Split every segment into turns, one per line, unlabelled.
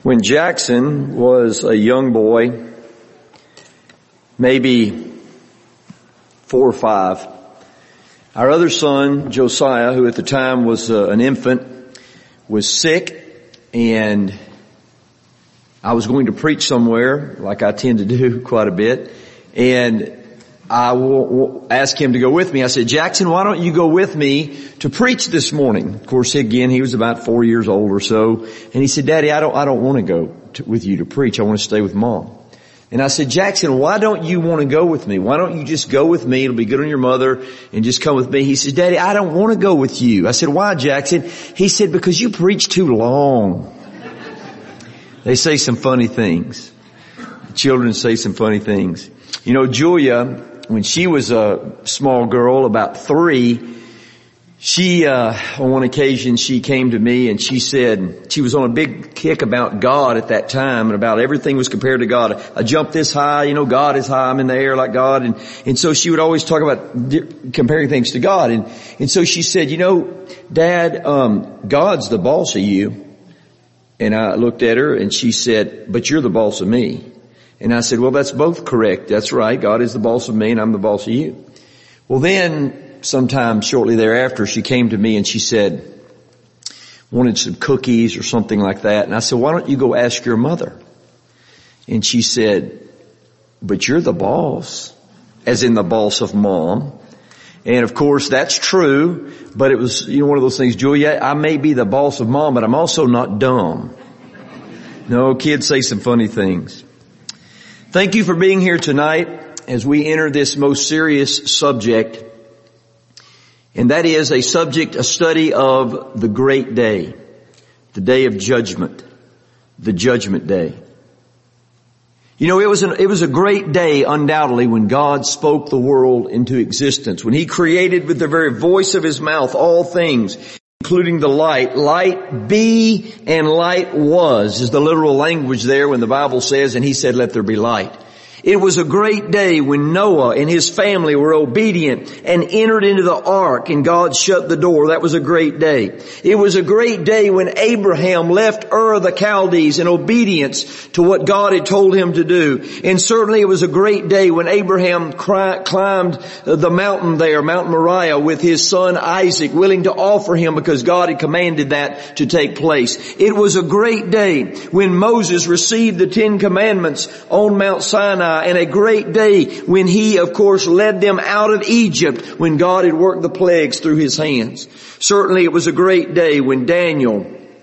When Jackson was a young boy, maybe 4 or 5, our other son, Josiah, who at the time was an infant, was sick, and I was going to preach somewhere, like I tend to do quite a bit, and I asked him to go with me. I said, Jackson, why don't you go with me to preach this morning? Of course, again, he was about 4 years old or so, and he said, Daddy, I don't want to go with you to preach. I want to stay with Mom. And I said, Jackson, why don't you want to go with me? Why don't you just go with me? It'll be good on your mother, and just come with me. He says, Daddy, I don't want to go with you. I said, why, Jackson? He said, because you preach too long. They say some funny things. The children say some funny things. You know, Julia, when she was a small girl, about 3, on one occasion she came to me and she said, she was on a big kick about God at that time and about everything was compared to God. I jumped this high, God is high, I'm in the air like God. And so she would always talk about comparing things to God. And so she said, Dad, God's the boss of you. And I looked at her and she said, but you're the boss of me. And I said, well, that's both correct. That's right. God is the boss of me and I'm the boss of you. Well, then sometime shortly thereafter, she came to me and she said, wanted some cookies or something like that. And I said, why don't you go ask your mother? And she said, but you're the boss, as in the boss of Mom. And of course, that's true, but it was, one of those things, Julia, I may be the boss of Mom, but I'm also not dumb. No, kids say some funny things. Thank you for being here tonight as we enter this most serious subject, and that is a study of the great day, the day of judgment, the judgment day. It was a great day undoubtedly when God spoke the world into existence, when He created with the very voice of His mouth all things, including the light. Light be and light was is the literal language there when the Bible says, and He said, let there be light. It was a great day when Noah and his family were obedient and entered into the ark and God shut the door. That was a great day. It was a great day when Abraham left Ur of the Chaldees in obedience to what God had told him to do. And certainly it was a great day when Abraham climbed the mountain there, Mount Moriah, with his son Isaac, willing to offer him because God had commanded that to take place. It was a great day when Moses received the 10 Commandments on Mount Sinai, and a great day when he, of course, led them out of Egypt when God had worked the plagues through his hands. Certainly it was a great day when Daniel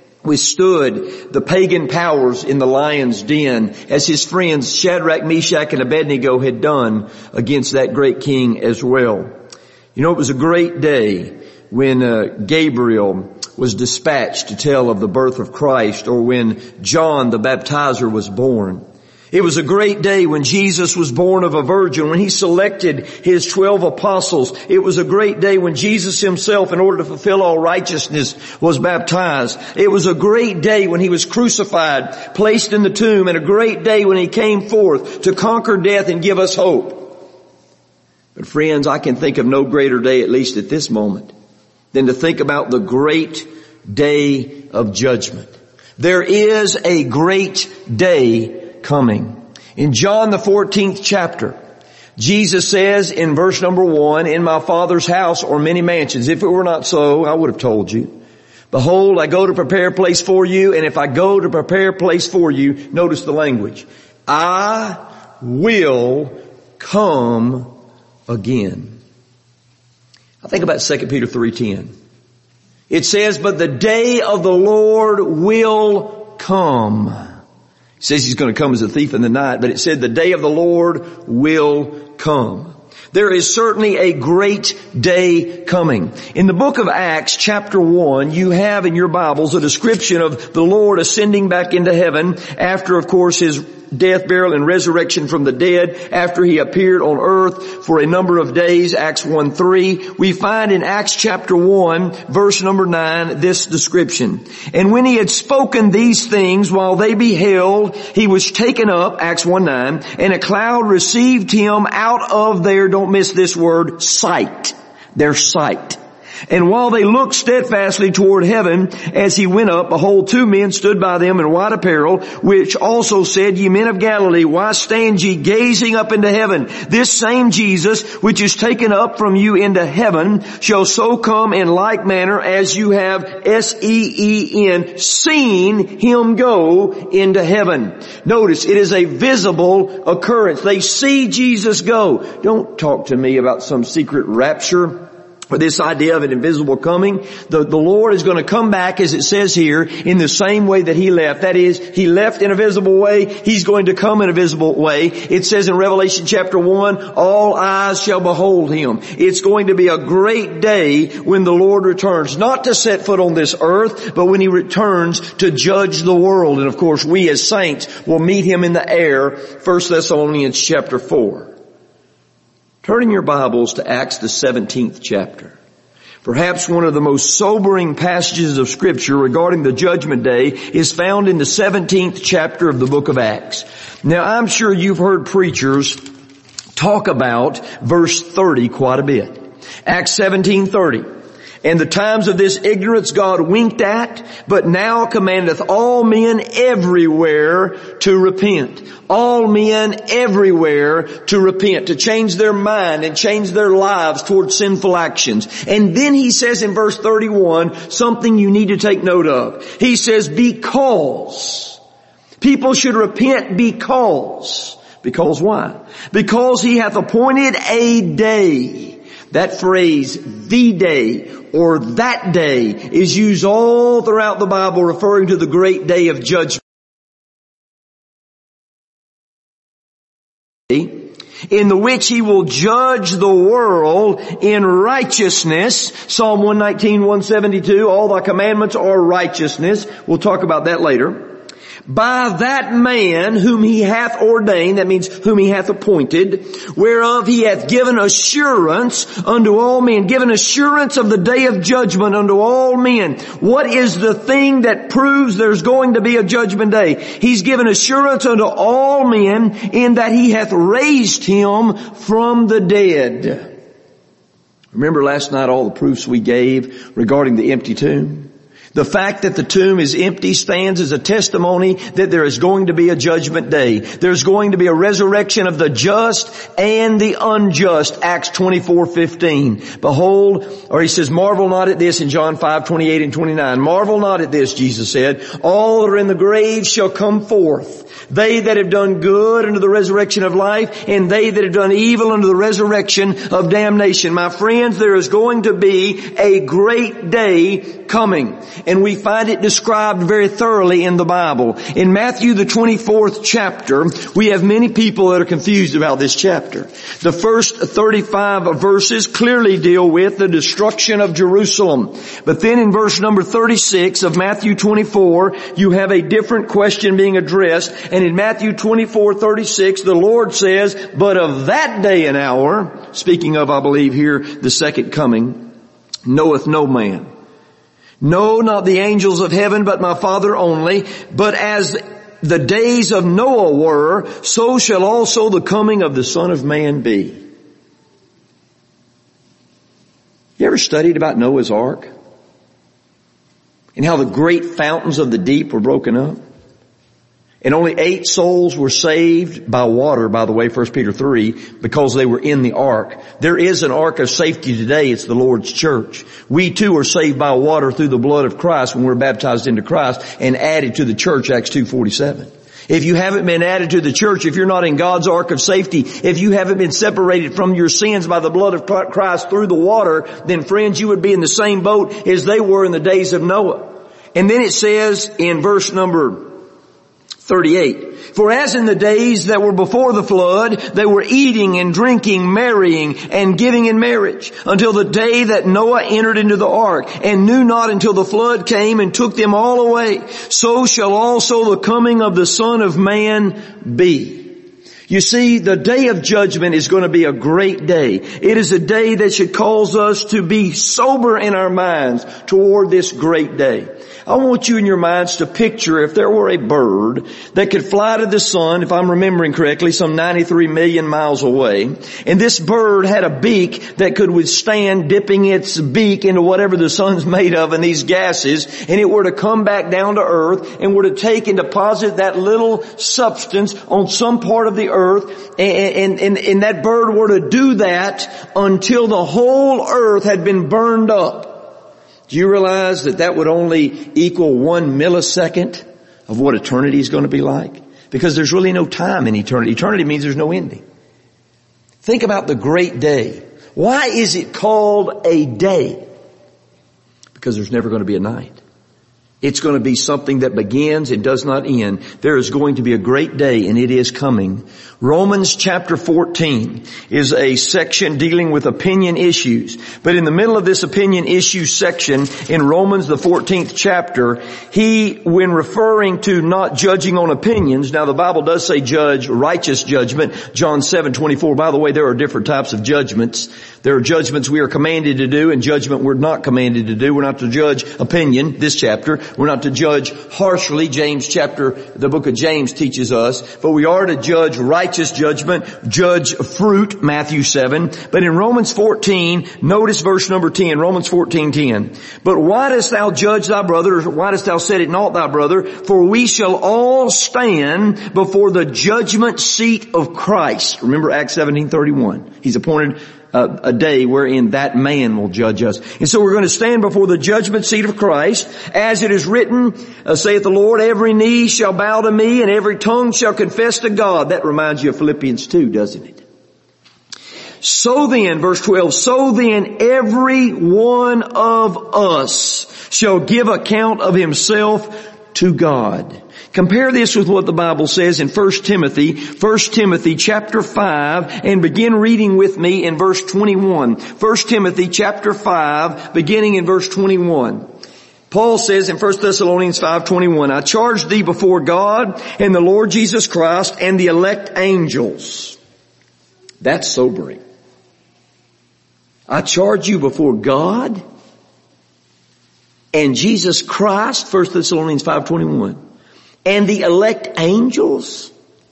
withstood the pagan powers in the lion's den as his friends Shadrach, Meshach, and Abednego had done against that great king as well. It was a great day when Gabriel was dispatched to tell of the birth of Christ, or when John the baptizer was born. It was a great day when Jesus was born of a virgin, when He selected His 12 apostles. It was a great day when Jesus Himself, in order to fulfill all righteousness, was baptized. It was a great day when He was crucified, placed in the tomb, and a great day when He came forth to conquer death and give us hope. But friends, I can think of no greater day, at least at this moment, than to think about the great day of judgment. There is a great day coming. In John the 14th chapter, Jesus says in verse number 1, in my Father's house are many mansions. If it were not so, I would have told you. Behold, I go to prepare a place for you, and if I go to prepare a place for you, notice the language, I will come again. I think about 2 Peter 3:10. It says, but the day of the Lord will come. It says He's going to come as a thief in the night, but it said the day of the Lord will come. There is certainly a great day coming. In the book of Acts, chapter 1, you have in your Bibles a description of the Lord ascending back into heaven after, of course, His death, burial, and resurrection from the dead, after He appeared on earth for a number of days, Acts 1:3. We find in Acts chapter 1, verse number 9, this description. And when He had spoken these things, while they beheld, He was taken up, Acts 1:9, and a cloud received Him out of their, don't miss this word, sight. Their sight. And while they looked steadfastly toward heaven as he went up, behold, two men stood by them in white apparel, which also said, Ye men of Galilee, why stand ye gazing up into heaven? This same Jesus, which is taken up from you into heaven, shall so come in like manner as you have, S-E-E-N, seen him go into heaven. Notice, it is a visible occurrence. They see Jesus go. Don't talk to me about some secret rapture or this idea of an invisible coming. The Lord is going to come back, as it says here, in the same way that He left. That is, He left in a visible way. He's going to come in a visible way. It says in Revelation chapter 1, all eyes shall behold Him. It's going to be a great day when the Lord returns, not to set foot on this earth, but when He returns to judge the world. And of course, we as saints will meet Him in the air, 1 Thessalonians chapter 4. Turn in your Bibles to Acts the 17th chapter. Perhaps one of the most sobering passages of Scripture regarding the judgment day is found in the 17th chapter of the book of Acts. Now, I'm sure you've heard preachers talk about verse 30 quite a bit. Acts 17:30. And the times of this ignorance God winked at, but now commandeth all men everywhere to repent. All men everywhere to repent, to change their mind and change their lives towards sinful actions. And then he says in verse 31, something you need to take note of. He says, because. People should repent because. Because why? Because He hath appointed a day. That phrase, the day, or that day, is used all throughout the Bible referring to the great day of judgment, in the which He will judge the world in righteousness. Psalm 119, 172, all Thy commandments are righteousness. We'll talk about that later. By that man whom He hath ordained, that means whom He hath appointed, whereof He hath given assurance unto all men, given assurance of the day of judgment unto all men. What is the thing that proves there's going to be a judgment day? He's given assurance unto all men in that He hath raised Him from the dead. Remember last night all the proofs we gave regarding the empty tomb? The fact that the tomb is empty stands as a testimony that there is going to be a judgment day. There's going to be a resurrection of the just and the unjust. Acts 24:15. Behold, or he says, marvel not at this in John 5:28 and 29. Marvel not at this, Jesus said. All that are in the grave shall come forth. They that have done good unto the resurrection of life, and they that have done evil unto the resurrection of damnation. My friends, there is going to be a great day coming. And we find it described very thoroughly in the Bible. In Matthew the 24th chapter, we have many people that are confused about this chapter. The first 35 verses clearly deal with the destruction of Jerusalem. But then in verse number 36 of Matthew 24, you have a different question being addressed. And in Matthew 24:36, the Lord says, but of that day and hour, speaking of, I believe here, the second coming, knoweth no man. No, not the angels of heaven, but my Father only. But as the days of Noah were, so shall also the coming of the Son of Man be. You ever studied about Noah's Ark? And how the great fountains of the deep were broken up? And only 8 souls were saved by water, by the way, 1 Peter 3, because they were in the ark. There is an ark of safety today. It's the Lord's church. We too are saved by water through the blood of Christ when we're baptized into Christ and added to the church, Acts 2:47. If you haven't been added to the church, if you're not in God's ark of safety, if you haven't been separated from your sins by the blood of Christ through the water, then friends, you would be in the same boat as they were in the days of Noah. And then it says in verse number 38, for as in the days that were before the flood, they were eating and drinking, marrying and giving in marriage, until the day that Noah entered into the ark, and knew not until the flood came and took them all away. So shall also the coming of the Son of Man be. You see, the day of judgment is going to be a great day. It is a day that should cause us to be sober in our minds toward this great day. I want you in your minds to picture if there were a bird that could fly to the sun, if I'm remembering correctly, some 93 million miles away. And this bird had a beak that could withstand dipping its beak into whatever the sun's made of and these gases. And it were to come back down to earth and were to take and deposit that little substance on some part of the earth. And that bird were to do that until the whole earth had been burned up. Do you realize that that would only equal 1 millisecond of what eternity is going to be like? Because there's really no time in eternity. Eternity means there's no ending. Think about the great day. Why is it called a day? Because there's never going to be a night. It's going to be something that begins and does not end. There is going to be a great day, and it is coming. Romans chapter 14 is a section dealing with opinion issues. But in the middle of this opinion issue section in Romans the 14th chapter, when referring to not judging on opinions, now the Bible does say judge, righteous judgment, John 7:24. By the way, there are different types of judgments. There are judgments we are commanded to do and judgment we're not commanded to do. We're not to judge opinion, this chapter. We're not to judge harshly, the book of James teaches us. But we are to judge righteous judgment, judge fruit, Matthew 7. But in Romans 14, notice verse number 10, Romans 14:10. But why dost thou judge thy brother, or why dost thou set it not thy brother? For we shall all stand before the judgment seat of Christ. Remember Acts 17:31. He's appointed a day wherein that man will judge us. And so we're going to stand before the judgment seat of Christ. As it is written, saith the Lord, every knee shall bow to me and every tongue shall confess to God. That reminds you of Philippians 2, doesn't it? So then, verse 12, so then every one of us shall give account of himself to God. Compare this with what the Bible says in 1 Timothy chapter 5, and begin reading with me in verse 21. 1 Timothy chapter 5, beginning in verse 21. Paul says in 1 Thessalonians 5:21, I charge thee before God and the Lord Jesus Christ and the elect angels. That's sobering. I charge you before God and Jesus Christ, 1 Thessalonians 5:21. And the elect angels?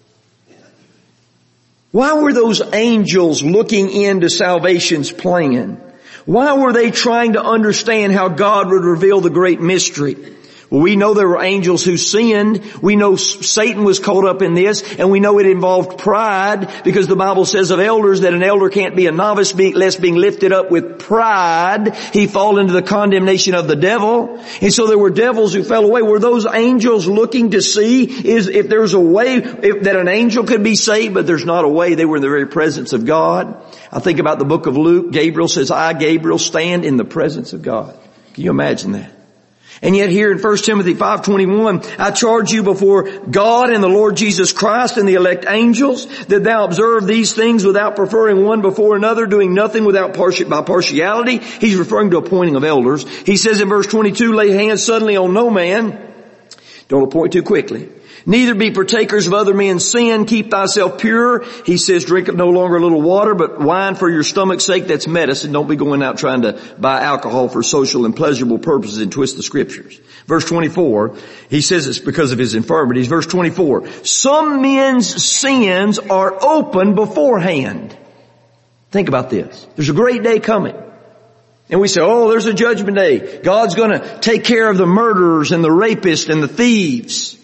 Why were those angels looking into salvation's plan? Why were they trying to understand how God would reveal the great mystery? Well, we know there were angels who sinned. We know Satan was caught up in this, and we know it involved pride, because the Bible says of elders that an elder can't be a novice lest being lifted up with pride he fall into the condemnation of the devil. And so there were devils who fell away. Were those angels looking to see if there's a way that an angel could be saved? But there's not a way. They were in the very presence of God. I think about the book of Luke. Gabriel says, I, Gabriel, stand in the presence of God. Can you imagine that? And yet here in 1 Timothy 5:21, I charge you before God and the Lord Jesus Christ and the elect angels, that thou observe these things without preferring one before another, doing nothing without by partiality. He's referring to appointing of elders. He says in verse 22, lay hands suddenly on no man. Don't appoint too quickly. Neither be partakers of other men's sin. Keep thyself pure. He says, drink no longer a little water, but wine for your stomach's sake. That's medicine. Don't be going out trying to buy alcohol for social and pleasurable purposes and twist the scriptures. Verse 24, he says it's because of his infirmities. Verse 24, some men's sins are open beforehand. Think about this. There's a great day coming. And we say, oh, there's a judgment day. God's going to take care of the murderers and the rapists and the thieves.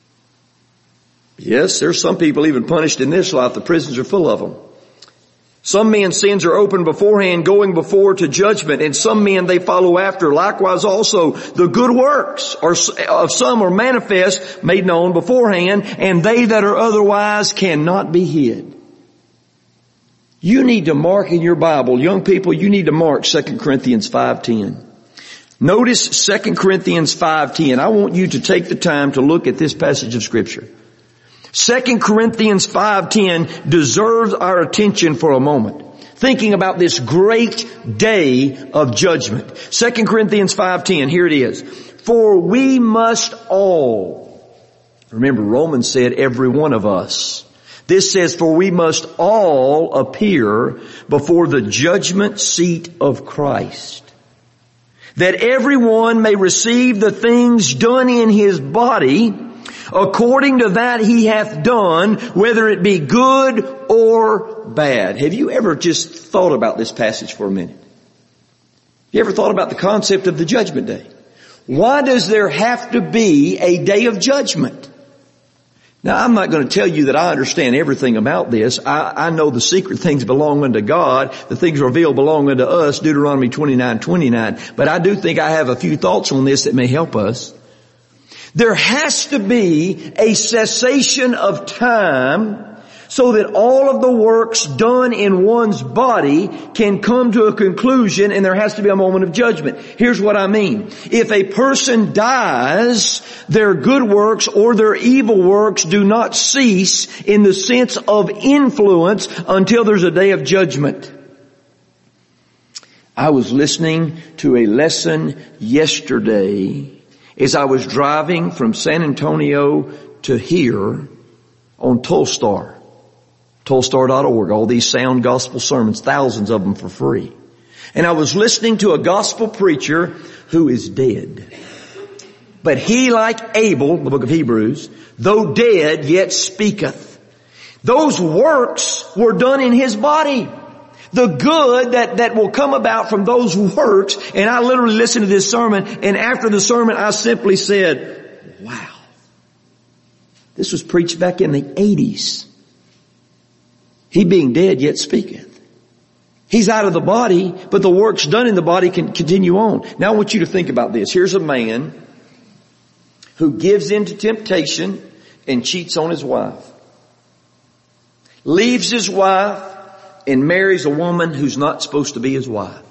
Yes, there's some people even punished in this life. The prisons are full of them. Some men's sins are open beforehand, going before to judgment, and some men they follow after. Likewise also, the good works of some are manifest, made known beforehand, and they that are otherwise cannot be hid. You need to mark in your Bible, young people, you need to mark 2 Corinthians 5:10. Notice 2 Corinthians 5:10. I want you to take the time to look at this passage of Scripture. 2 Corinthians 5:10 deserves our attention for a moment. Thinking about this great day of judgment. 2 Corinthians 5:10, here it is. For we must all, remember Romans said every one of us. This says, for we must all appear before the judgment seat of Christ, that everyone may receive the things done in his body according to that he hath done, whether it be good or bad. Have you ever just thought about this passage for a minute? You ever thought about the concept of the judgment day? Why does there have to be a day of judgment? Now, I'm not going to tell you that I understand everything about this. I know the secret things belong unto God. The things revealed belong unto us, Deuteronomy 29:29. But I do think I have a few thoughts on this that may help us. There has to be a cessation of time so that all of the works done in one's body can come to a conclusion, and there has to be a moment of judgment. Here's what I mean. If a person dies, their good works or their evil works do not cease in the sense of influence until there's a day of judgment. I was listening to a lesson yesterday as I was driving from San Antonio to here on Tolstar. Tolstar.org, all these sound gospel sermons, thousands of them for free. And I was listening to a gospel preacher who is dead. But he, like Abel, the book of Hebrews, though dead, yet speaketh. Those works were done in his body. The good that will come about from those works. And I literally listened to this sermon, and after the sermon I simply said, wow. This was preached back in the 80s. He being dead yet speaketh. He's out of the body, but the works done in the body can continue on. Now I want you to think about this. Here's a man who gives in to temptation and cheats on his wife. Leaves his wife and marries a woman who's not supposed to be his wife.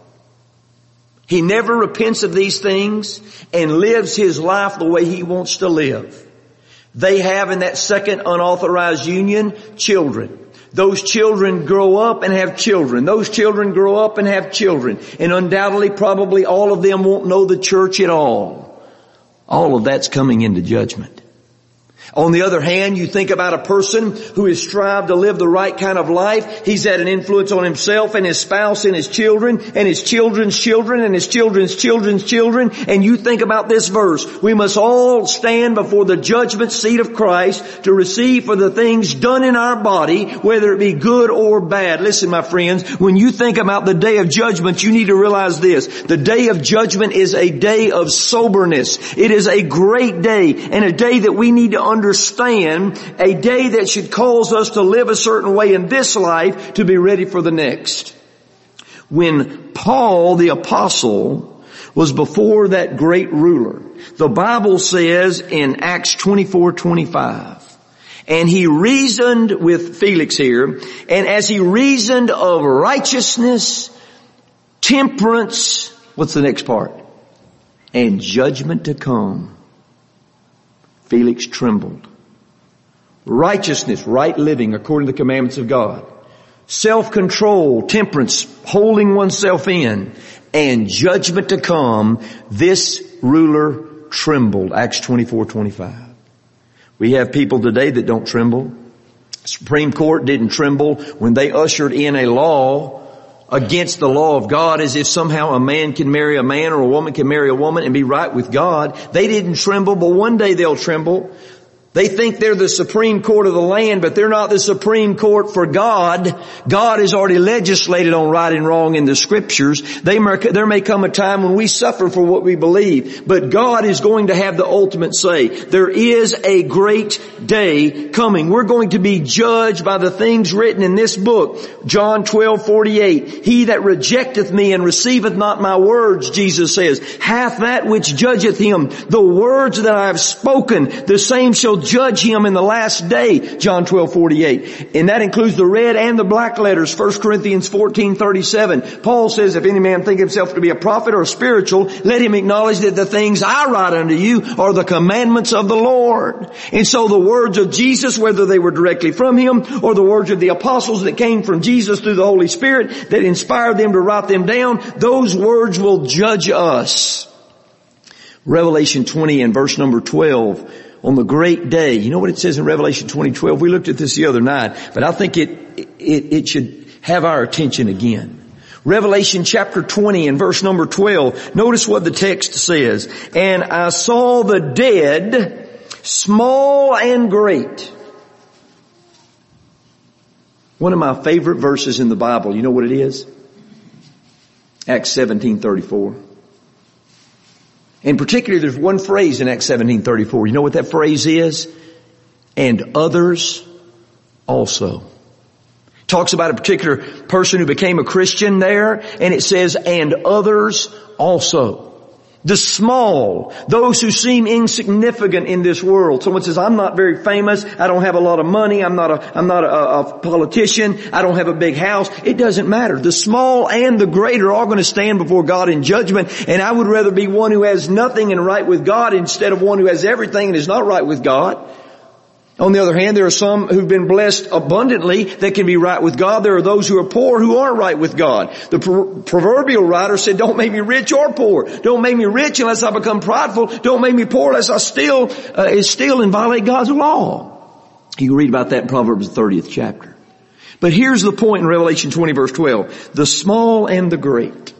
He never repents of these things and lives his life the way he wants to live. They have in that second unauthorized union children. Those children grow up and have children. Those children grow up and have children. And undoubtedly, probably all of them won't know the church at all. All of that's coming into judgment. On the other hand, you think about a person who has strived to live the right kind of life. He's had an influence on himself and his spouse and his children and his children's children and his children's children's children. And you think about this verse. We must all stand before the judgment seat of Christ to receive for the things done in our body, whether it be good or bad. Listen, my friends, when you think about the day of judgment, you need to realize this. The day of judgment is a day of soberness. It is a great day and a day that we need to understand, a day that should cause us to live a certain way in this life to be ready for the next. When Paul the apostle was before that great ruler, the Bible says in Acts 24:25, and he reasoned with Felix here, and as he reasoned of righteousness, temperance, what's the next part? And judgment to come, Felix trembled. Righteousness, right living according to the commandments of God. Self-control, temperance, holding oneself in, and judgment to come, this ruler trembled. Acts 24:25. We have people today that don't tremble. Supreme Court didn't tremble when they ushered in a law against the law of God, as if somehow a man can marry a man or a woman can marry a woman and be right with God. They didn't tremble, but one day they'll tremble. They think they're the Supreme Court of the land, but they're not the Supreme Court for God. God has already legislated on right and wrong in the Scriptures. There may come a time when we suffer for what we believe, but God is going to have the ultimate say. There is a great day coming. We're going to be judged by the things written in this book. John 12:48. He that rejecteth me and receiveth not my words, Jesus says, hath that which judgeth him. The words that I have spoken, the same shall judge him in the last day, John 12:48. And that includes the red and the black letters, 1 Corinthians 14:37. Paul says, if any man think himself to be a prophet or spiritual, let him acknowledge that the things I write unto you are the commandments of the Lord. And so the words of Jesus, whether they were directly from him or the words of the apostles that came from Jesus through the Holy Spirit that inspired them to write them down, those words will judge us. Revelation 20 and verse number 12. on the great day. You know what it says in Revelation 20:12? We looked at this the other night, but I think it should have our attention again. Revelation chapter 20 and verse number 12. Notice what the text says. And I saw the dead, small and great. One of my favorite verses in the Bible. You know what it is? Acts 17:34. In particular, there's one phrase in Acts 17:34. You know what that phrase is? And others also. Talks about a particular person who became a Christian there, and it says, and others also. The small, those who seem insignificant in this world. Someone says, I'm not very famous, I don't have a lot of money, I'm not a politician, I don't have a big house. It doesn't matter. The small and the great are all going to stand before God in judgment, and I would rather be one who has nothing and right with God instead of one who has everything and is not right with God. On the other hand, there are some who've been blessed abundantly that can be right with God. There are those who are poor who aren't right with God. The proverbial writer said, don't make me rich or poor. Don't make me rich unless I become prideful. Don't make me poor unless I steal and violate God's law. You can read about that in Proverbs the 30th chapter. But here's the point in Revelation 20 verse 12. The small and the great.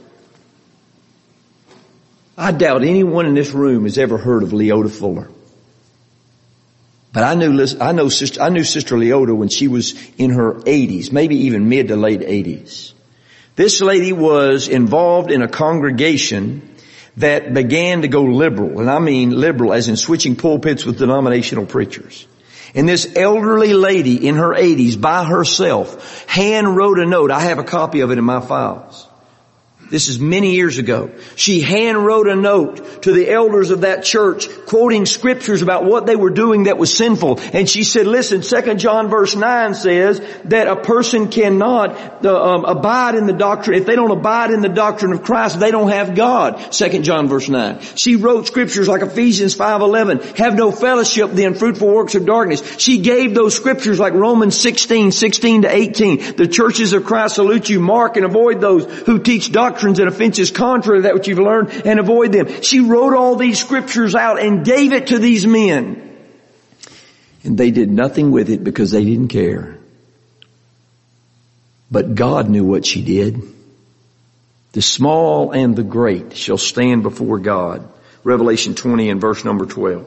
I doubt anyone in this room has ever heard of Leota Fuller. But I knew Sister Leota when she was in her 80s, maybe even mid to late 80s. This lady was involved in a congregation that began to go liberal, and I mean liberal as in switching pulpits with denominational preachers. And this elderly lady in her 80s by herself hand wrote a note. I have a copy of it in my files. This is many years ago. She hand wrote a note to the elders of that church quoting scriptures about what they were doing that was sinful. And she said, listen, 2 John verse 9 says that a person cannot abide in the doctrine. If they don't abide in the doctrine of Christ, they don't have God. 2 John verse 9. She wrote scriptures like Ephesians 5:11. Have no fellowship then, fruitful works of darkness. She gave those scriptures like Romans 16 to 18. The churches of Christ salute you. Mark and avoid those who teach doctrines and offenses contrary to that which you've learned, and avoid them. She wrote all these scriptures out and gave it to these men. And they did nothing with it because they didn't care. But God knew what she did. The small and the great shall stand before God. Revelation 20 and verse number 12.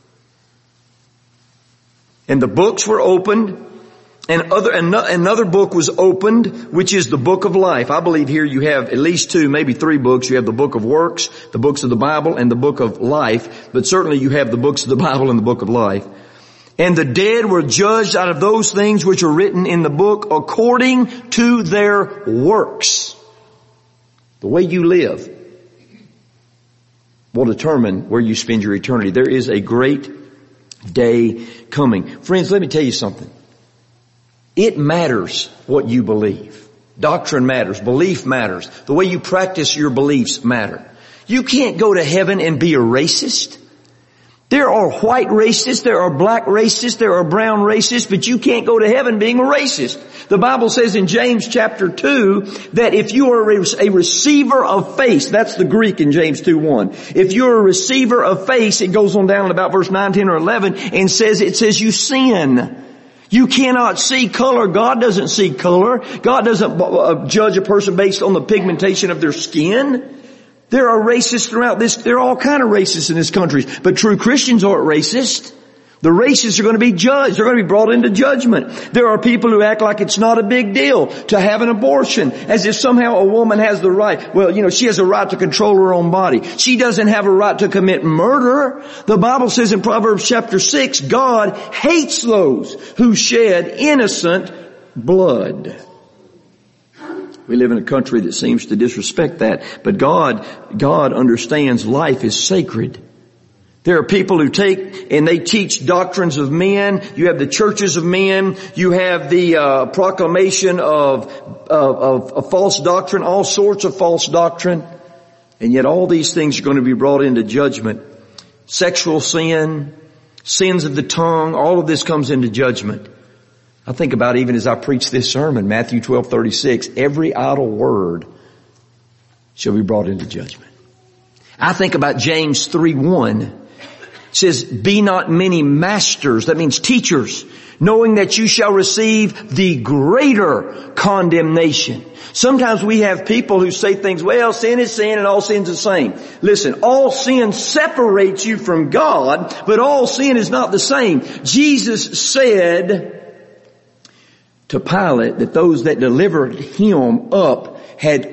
And the books were opened. And another book was opened, which is the book of life. I believe here you have at least 2, maybe 3 books. You have the book of works, the books of the Bible, and the book of life. But certainly you have the books of the Bible and the book of life. And the dead were judged out of those things which are written in the book according to their works. The way you live will determine where you spend your eternity. There is a great day coming. Friends, let me tell you something. It matters what you believe. Doctrine matters. Belief matters. The way you practice your beliefs matter. You can't go to heaven and be a racist. There are white racists, there are black racists, there are brown racists, but you can't go to heaven being a racist. The Bible says in James chapter 2 that if you are a receiver of faith, that's the Greek in James 2:1. If you're a receiver of faith, it goes on down to about verse 9, 10, or 11 and it says you sin. You cannot see color. God doesn't see color. God doesn't judge a person based on the pigmentation of their skin. There are racists throughout this. There are all kind of racists in this country. But true Christians aren't racist. The racists are going to be judged. They're going to be brought into judgment. There are people who act like it's not a big deal to have an abortion, as if somehow a woman has the right. Well, she has a right to control her own body. She doesn't have a right to commit murder. The Bible says in Proverbs chapter 6, God hates those who shed innocent blood. We live in a country that seems to disrespect that, but God understands life is sacred. There are people who take and they teach doctrines of men. You have the churches of men. You have the proclamation of false doctrine, all sorts of false doctrine. And yet all these things are going to be brought into judgment. Sexual sin, sins of the tongue, all of this comes into judgment. I think about even as I preach this sermon, Matthew 12:36, every idle word shall be brought into judgment. I think about James 3:1. It says, be not many masters. That means teachers, knowing that you shall receive the greater condemnation. Sometimes we have people who say things, well, sin is sin and all sin's the same. Listen, all sin separates you from God, but all sin is not the same. Jesus said to Pilate that those that delivered him up had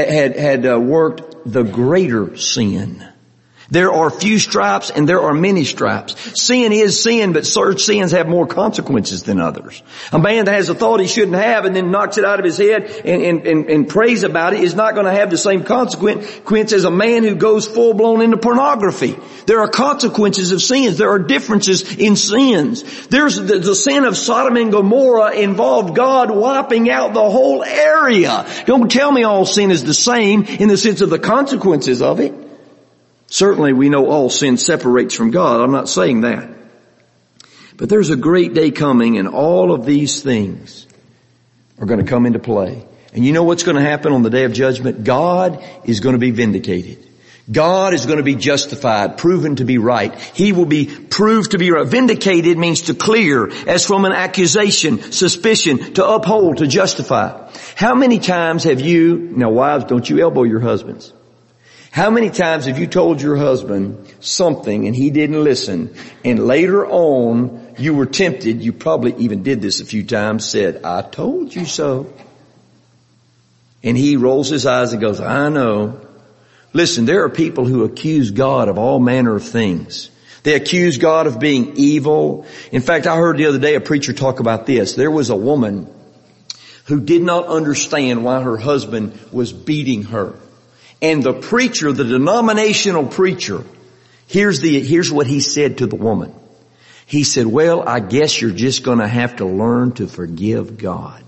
worked the greater sin. There are few stripes and there are many stripes. Sin is sin, but certain sins have more consequences than others. A man that has a thought he shouldn't have and then knocks it out of his head and prays about it is not going to have the same consequence as a man who goes full blown into pornography. There are consequences of sins. There are differences in sins. There's the sin of Sodom and Gomorrah involved God wiping out the whole area. Don't tell me all sin is the same in the sense of the consequences of it. Certainly we know all sin separates from God. I'm not saying that. But there's a great day coming and all of these things are going to come into play. And you know what's going to happen on the day of judgment? God is going to be vindicated. God is going to be justified, proven to be right. He will be proved to be right. Vindicated means to clear, as from an accusation, suspicion, to uphold, to justify. How many times have you, now wives, don't you elbow your husbands. How many times have you told your husband something and he didn't listen, and later on you were tempted, you probably even did this a few times, said, I told you so. And he rolls his eyes and goes, I know. Listen, there are people who accuse God of all manner of things. They accuse God of being evil. In fact, I heard the other day a preacher talk about this. There was a woman who did not understand why her husband was beating her. And the preacher, the denominational preacher, here's what he said to the woman. He said, well, I guess you're just going to have to learn to forgive God.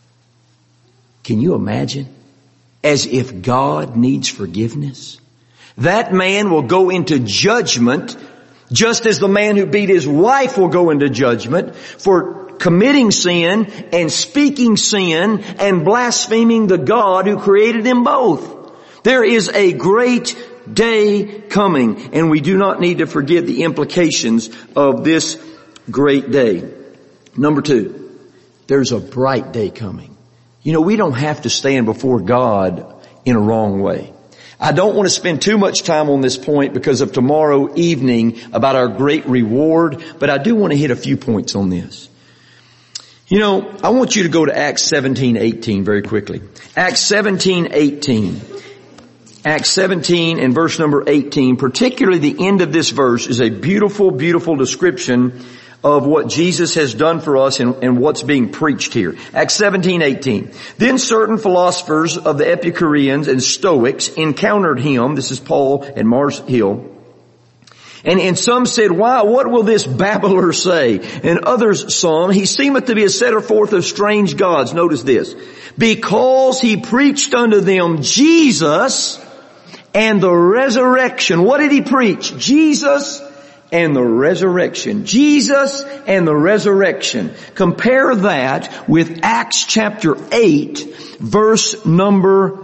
Can you imagine? As if God needs forgiveness. That man will go into judgment just as the man who beat his wife will go into judgment for committing sin and speaking sin and blaspheming the God who created them both. There is a great day coming, and we do not need to forget the implications of this great day. Number two, there's a bright day coming. You know, we don't have to stand before God in a wrong way. I don't want to spend too much time on this point because of tomorrow evening about our great reward, but I do want to hit a few points on this. You know, I want you to go to Acts 17:18 very quickly. Acts 17:18. Acts 17 and verse number 18, particularly the end of this verse, is a beautiful, beautiful description of what Jesus has done for us and what's being preached here. Acts 17:18. Then certain philosophers of the Epicureans and Stoics encountered him. This is Paul at Mars Hill. And some said, why, what will this babbler say? And others some, he seemeth to be a setter forth of strange gods. Notice this. Because he preached unto them Jesus and the resurrection. What did he preach? Jesus and the resurrection. Jesus and the resurrection. Compare that with Acts chapter 8, verse number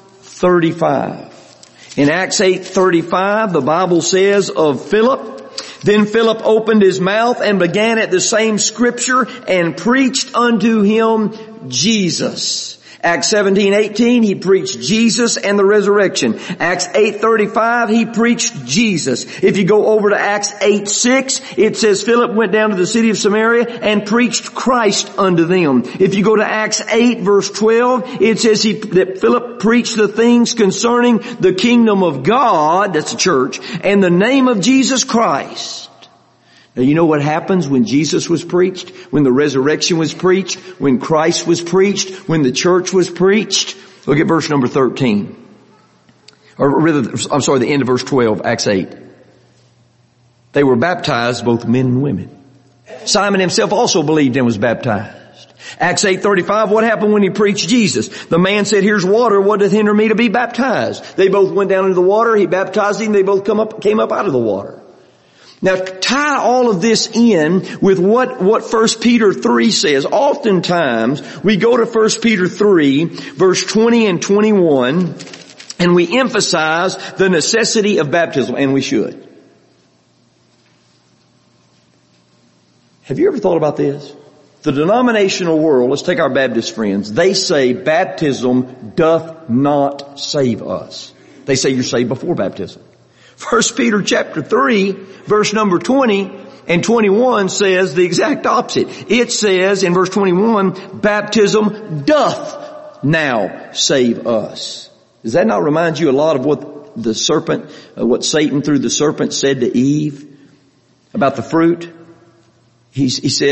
35. In Acts 8:35, the Bible says of Philip, then Philip opened his mouth and began at the same scripture and preached unto him Jesus. Acts 17:18, he preached Jesus and the resurrection. Acts 8:35, he preached Jesus. If you go over to Acts 8:6, it says Philip went down to the city of Samaria and preached Christ unto them. If you go to Acts 8 verse 12, it says that Philip preached the things concerning the kingdom of God, that's the church, and the name of Jesus Christ. Now you know what happens when Jesus was preached, when the resurrection was preached, when Christ was preached, when the church was preached? Look at verse number 13. Or rather, the end of verse 12, Acts 8. They were baptized, both men and women. Simon himself also believed and was baptized. Acts 8:35, what happened when he preached Jesus? The man said, here's water, what doth hinder me to be baptized? They both went down into the water, he baptized him, they both came up out of the water. Now tie all of this in with what 1 Peter 3 says. Oftentimes we go to 1 Peter 3 verse 20 and 21 and we emphasize the necessity of baptism, and we should. Have you ever thought about this? The denominational world, let's take our Baptist friends, they say baptism doth not save us. They say you're saved before baptism. 1 Peter chapter 3, verse number 20 and 21 says the exact opposite. It says in verse 21, baptism doth now save us. Does that not remind you a lot of what the serpent, what Satan through the serpent said to Eve about the fruit? He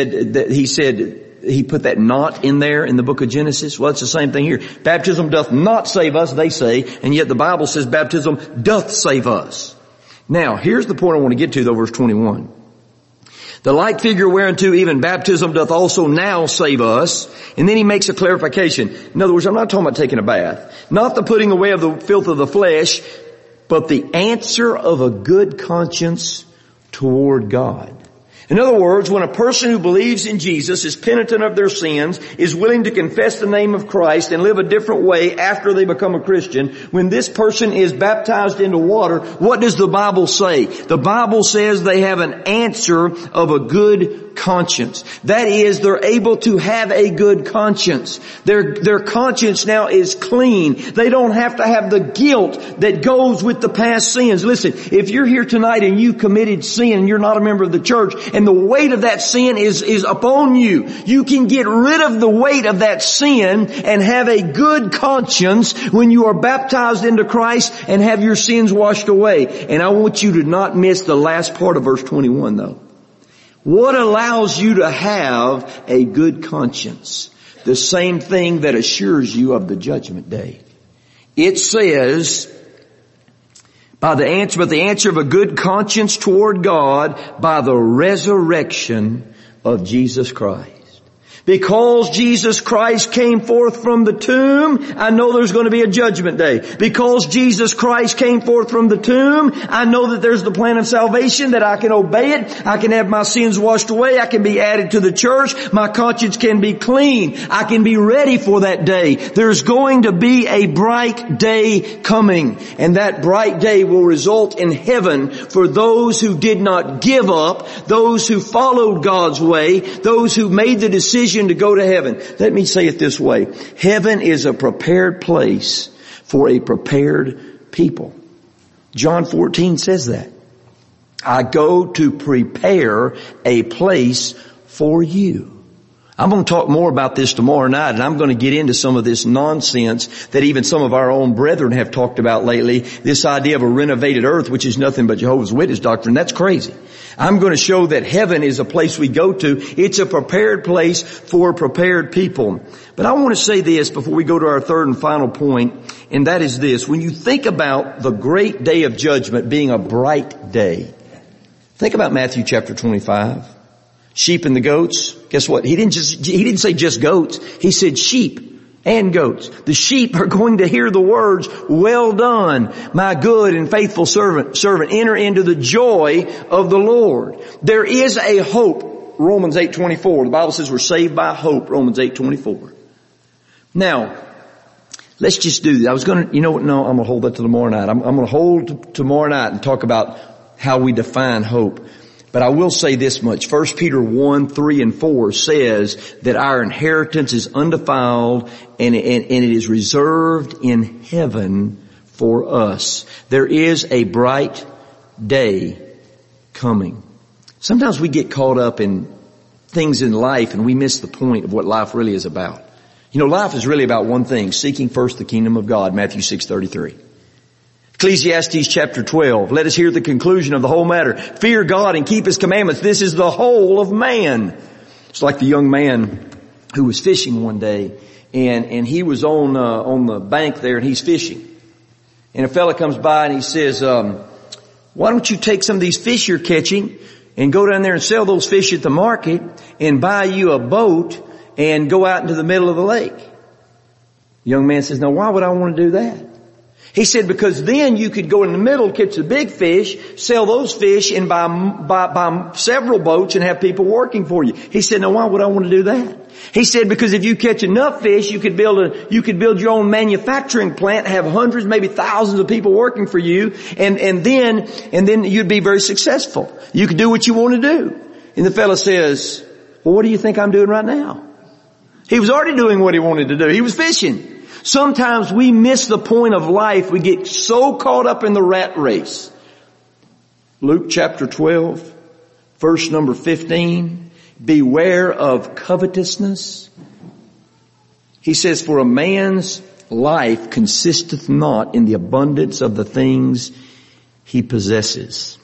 put that not in there in the book of Genesis. Well, it's the same thing here. Baptism doth not save us, they say, and yet the Bible says baptism doth save us. Now, here's the point I want to get to though, verse 21. The like figure whereunto even baptism doth also now save us. And then he makes a clarification. In other words, I'm not talking about taking a bath. Not the putting away of the filth of the flesh, but the answer of a good conscience toward God. In other words, when a person who believes in Jesus is penitent of their sins, is willing to confess the name of Christ and live a different way after they become a Christian, when this person is baptized into water, what does the Bible say? The Bible says they have an answer of a good conscience. That is, they're able to have a good conscience. Their conscience now is clean. They don't have to have the guilt that goes with the past sins. Listen, if you're here tonight and you committed sin and you're not a member of the church and the weight of that sin is upon you, you can get rid of the weight of that sin and have a good conscience when you are baptized into Christ and have your sins washed away. And I want you to not miss the last part of verse 21 though. What allows you to have a good conscience? The same thing that assures you of the judgment day. It says, but the answer of a good conscience toward God by the resurrection of Jesus Christ. Because Jesus Christ came forth from the tomb, I know there's going to be a judgment day. Because Jesus Christ came forth from the tomb, I know that there's the plan of salvation, that I can obey it. I can have my sins washed away. I can be added to the church. My conscience can be clean. I can be ready for that day. There's going to be a bright day coming. And that bright day will result in heaven for those who did not give up, those who followed God's way, those who made the decision to go to heaven. Let me say it this way. Heaven is a prepared place for a prepared people. John 14 says that. I go to prepare a place for you. I'm going to talk more about this tomorrow night, and I'm going to get into some of this nonsense that even some of our own brethren have talked about lately. This idea of a renovated earth, which is nothing but Jehovah's Witness doctrine. That's crazy. I'm going to show that heaven is a place we go to. It's a prepared place for prepared people. But I want to say this before we go to our third and final point, and that is this. When you think about the great day of judgment being a bright day, think about Matthew chapter 25. Sheep and the goats. Guess what? He didn't say just goats. He said sheep and goats. The sheep are going to hear the words, well done, my good and faithful servant. Enter into the joy of the Lord. There is a hope. Romans 8:24. The Bible says we're saved by hope. Romans 8:24. Now, let's just do this. I'm going to hold that to tomorrow night. I'm going to hold tomorrow night and talk about how we define hope. But I will say this much. 1 Peter 1:3-4 says that our inheritance is undefiled and it is reserved in heaven for us. There is a bright day coming. Sometimes we get caught up in things in life and we miss the point of what life really is about. You know, life is really about one thing, seeking first the kingdom of God, Matthew 6:33. Ecclesiastes chapter 12. Let us hear the conclusion of the whole matter. Fear God and keep His commandments. This is the whole of man. It's like the young man who was fishing one day and he was on the bank there and he's fishing. And a fella comes by and he says, why don't you take some of these fish you're catching and go down there and sell those fish at the market and buy you a boat and go out into the middle of the lake? The young man says, now why would I want to do that? He said, because then you could go in the middle, catch the big fish, sell those fish, and buy several boats and have people working for you. He said, now why would I want to do that? He said, because if you catch enough fish, you could build your own manufacturing plant, have hundreds, maybe thousands of people working for you, and then you'd be very successful. You could do what you want to do. And the fellow says, well, what do you think I'm doing right now? He was already doing what he wanted to do. He was fishing. Sometimes we miss the point of life. We get so caught up in the rat race. Luke chapter 12, verse number 15. Beware of covetousness. He says, for a man's life consisteth not in the abundance of the things he possesses.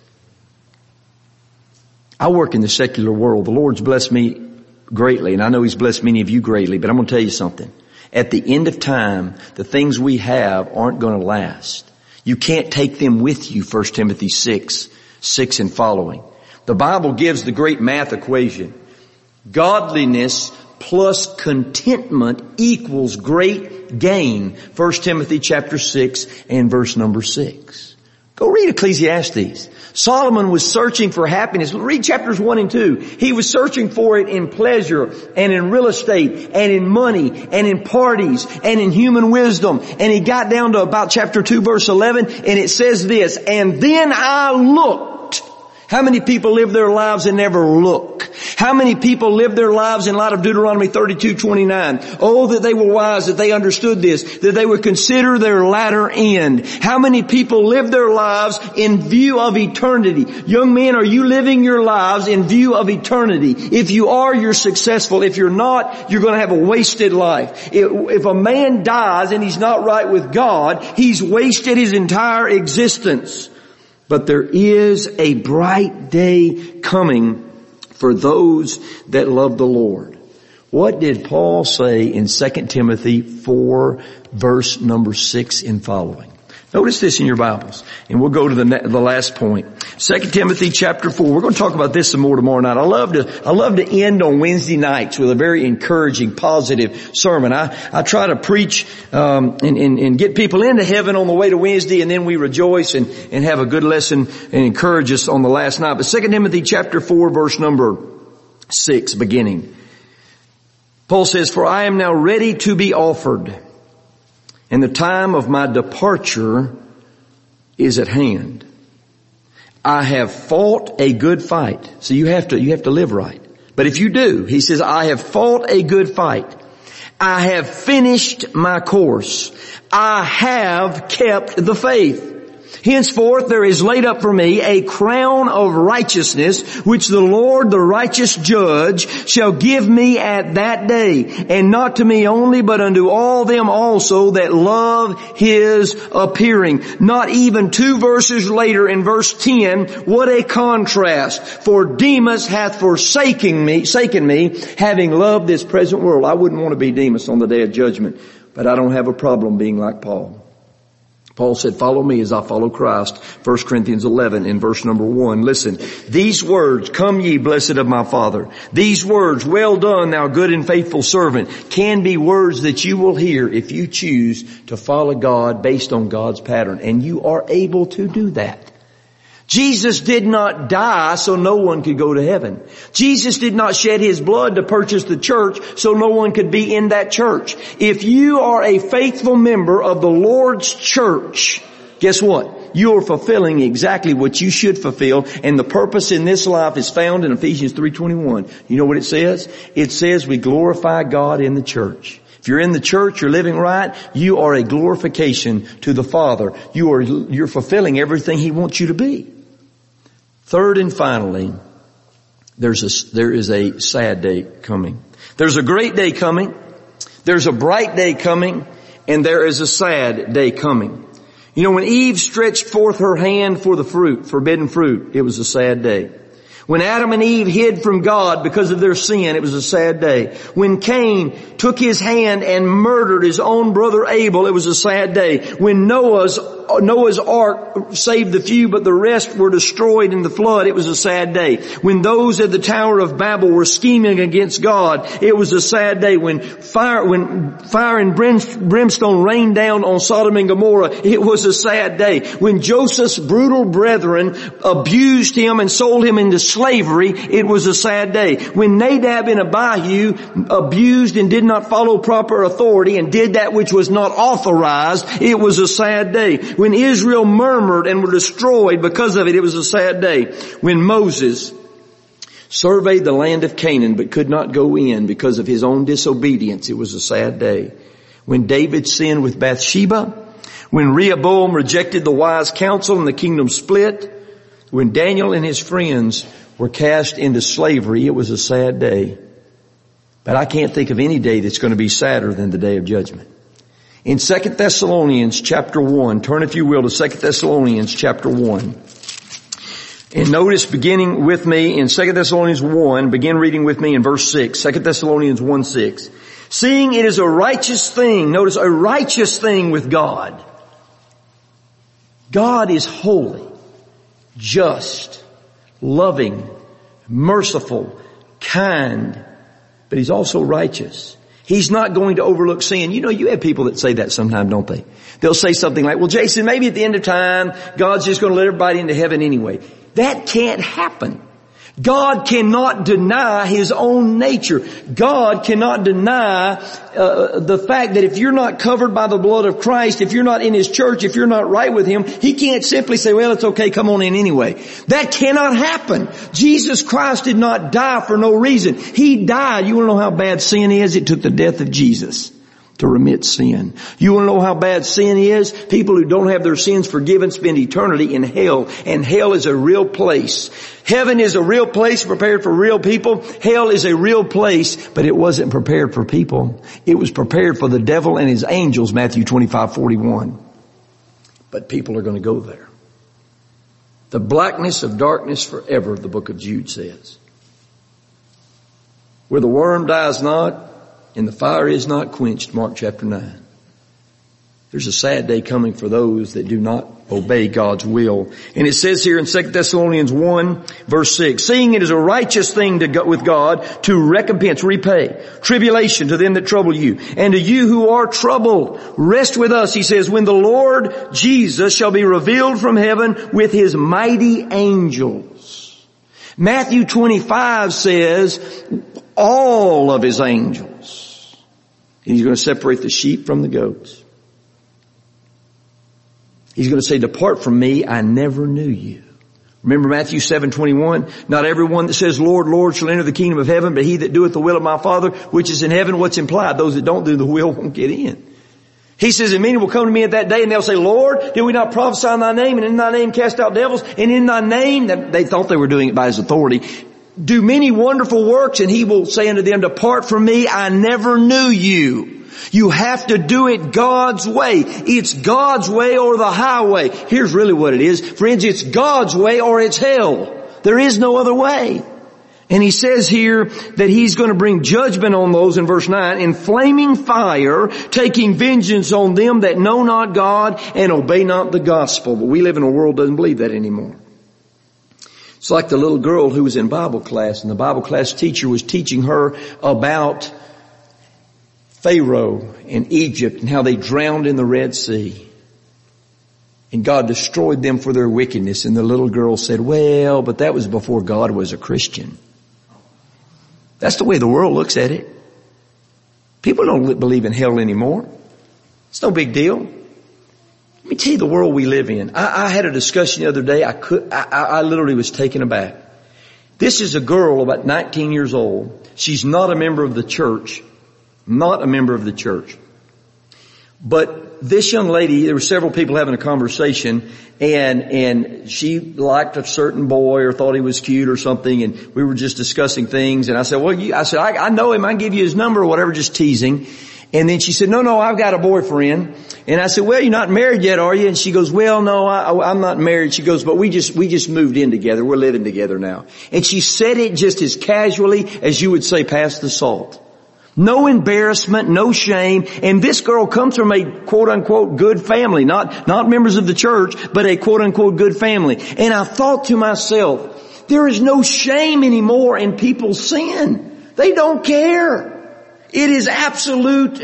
I work in the secular world. The Lord's blessed me greatly, and I know He's blessed many of you greatly, but I'm going to tell you something. At the end of time, the things we have aren't going to last. You can't take them with you, 1 Timothy 6 and following. The Bible gives the great math equation. Godliness plus contentment equals great gain. 1 Timothy chapter 6 and verse number 6. Go read Ecclesiastes. Solomon was searching for happiness. Read chapters 1 and 2. He was searching for it in pleasure and in real estate and in money and in parties and in human wisdom. And he got down to about chapter 2 verse 11 and it says this, and then I looked. How many people live their lives and never look? How many people live their lives in light of Deuteronomy 32:29? Oh, that they were wise, that they understood this, that they would consider their latter end. How many people live their lives in view of eternity? Young men, are you living your lives in view of eternity? If you are, you're successful. If you're not, you're going to have a wasted life. If a man dies and he's not right with God, he's wasted his entire existence. But there is a bright day coming for those that love the Lord. What did Paul say in 2 Timothy 4 verse number 6 and following? Notice this in your Bibles, and we'll go to the last point. 2 Timothy chapter 4. We're going to talk about this some more tomorrow night. I love to end on Wednesday nights with a very encouraging, positive sermon. I try to preach and get people into heaven on the way to Wednesday, and then we rejoice and have a good lesson and encourage us on the last night. But 2 Timothy chapter 4 verse number 6 beginning. Paul says, for I am now ready to be offered, and the time of my departure is at hand. I have fought a good fight. So you have to live right. But if you do, he says, I have fought a good fight. I have finished my course. I have kept the faith. Henceforth there is laid up for me a crown of righteousness, which the Lord, the righteous judge, shall give me at that day, and not to me only, but unto all them also that love His appearing. Not even 2 verses later in verse 10, what a contrast. For Demas hath forsaken me, having loved this present world. I wouldn't want to be Demas on the day of judgment, but I don't have a problem being like Paul. Paul said, follow me as I follow Christ. 1 Corinthians 11 in verse number 1. Listen, these words, come ye blessed of my Father. These words, well done thou good and faithful servant, can be words that you will hear if you choose to follow God based on God's pattern. And you are able to do that. Jesus did not die so no one could go to heaven. Jesus did not shed His blood to purchase the church so no one could be in that church. If you are a faithful member of the Lord's church, guess what? You are fulfilling exactly what you should fulfill, and the purpose in this life is found in Ephesians 3:21. You know what it says? It says we glorify God in the church. If you're in the church, you're living right, you are a glorification to the Father. You're fulfilling everything He wants you to be. Third and finally, there is a sad day coming. There's a great day coming. There's a bright day coming. And there is a sad day coming. You know, when Eve stretched forth her hand for the fruit, forbidden fruit, it was a sad day. When Adam and Eve hid from God because of their sin, it was a sad day. When Cain took his hand and murdered his own brother Abel, it was a sad day. When Noah's ark saved the few, but the rest were destroyed in the flood, it was a sad day. When those at the Tower of Babel were scheming against God, it was a sad day. When fire and brimstone rained down on Sodom and Gomorrah, it was a sad day. When Joseph's brutal brethren abused him and sold him into slavery, it was a sad day. When Nadab and Abihu abused and did not follow proper authority and did that which was not authorized, it was a sad day. When Israel murmured and were destroyed because of it, it was a sad day. When Moses surveyed the land of Canaan, but could not go in because of his own disobedience. It was a sad day. When David sinned with Bathsheba, when Rehoboam rejected the wise counsel and the kingdom split, when Daniel and his friends were cast into slavery, it was a sad day. But I can't think of any day that's going to be sadder than the day of judgment. In 2 Thessalonians chapter 1, turn if you will to 2 Thessalonians chapter 1. And notice beginning with me in 2 Thessalonians 1, begin reading with me in verse 6, 2 Thessalonians 1:6. Seeing it is a righteous thing, notice a righteous thing with God. God is holy, just, loving, merciful, kind, but He's also righteous. He's not going to overlook sin. You know, you have people that say that sometimes, don't they? They'll say something like, well, Jason, maybe at the end of time, God's just going to let everybody into heaven anyway. That can't happen. God cannot deny His own nature. God cannot deny the fact that if you're not covered by the blood of Christ, if you're not in His church, if you're not right with Him, He can't simply say, well, it's okay, come on in anyway. That cannot happen. Jesus Christ did not die for no reason. He died. You want to know how bad sin is? It took the death of Jesus to remit sin. You want to know how bad sin is? People who don't have their sins forgiven spend eternity in hell. And hell is a real place. Heaven is a real place prepared for real people. Hell is a real place, but it wasn't prepared for people. It was prepared for the devil and his angels, Matthew 25:41. But people are going to go there. The blackness of darkness forever, the book of Jude says. Where the worm dies not, and the fire is not quenched, Mark chapter 9. There's a sad day coming for those that do not obey God's will. And it says here in 2 Thessalonians 1 verse 6, seeing it is a righteous thing with God to recompense, repay, tribulation to them that trouble you. And to you who are troubled, rest with us, he says, when the Lord Jesus shall be revealed from heaven with His mighty angels. Matthew 25 says, all of His angels. He's going to separate the sheep from the goats. He's going to say, depart from me, I never knew you. Remember Matthew 7:21? Not everyone that says, Lord, Lord, shall enter the kingdom of heaven, but he that doeth the will of my Father, which is in heaven. What's implied? Those that don't do the will won't get in. He says, and many will come to me at that day, and they'll say, Lord, did we not prophesy in thy name, and in thy name cast out devils, and in thy name, they thought they were doing it by His authority, do many wonderful works, and He will say unto them, depart from me, I never knew you. You have to do it God's way. It's God's way or the highway. Here's really what it is. Friends, it's God's way or it's hell. There is no other way. And He says here that He's going to bring judgment on those in verse 9, in flaming fire, taking vengeance on them that know not God and obey not the gospel. But we live in a world that doesn't believe that anymore. It's like the little girl who was in Bible class, and the Bible class teacher was teaching her about Pharaoh and Egypt and how they drowned in the Red Sea. And God destroyed them for their wickedness. And the little girl said, well, but that was before God was a Christian. That's the way the world looks at it. People don't believe in hell anymore. It's no big deal. Let me tell you the world we live in. I had a discussion the other day. I literally was taken aback. This is a girl about 19 years old. She's not a member of the church. Not a member of the church. But this young lady, there were several people having a conversation, and she liked a certain boy or thought he was cute or something, and we were just discussing things, and I said, well, I know him, I can give you his number or whatever, just teasing. And then she said, no, I've got a boyfriend. And I said, well, you're not married yet, are you? And she goes, well, no, I'm not married. She goes, but we just moved in together. We're living together now. And she said it just as casually as you would say, pass the salt. No embarrassment, no shame. And this girl comes from a quote unquote good family, not members of the church, but a quote unquote good family. And I thought to myself, there is no shame anymore in people's sin. They don't care. It is an absolute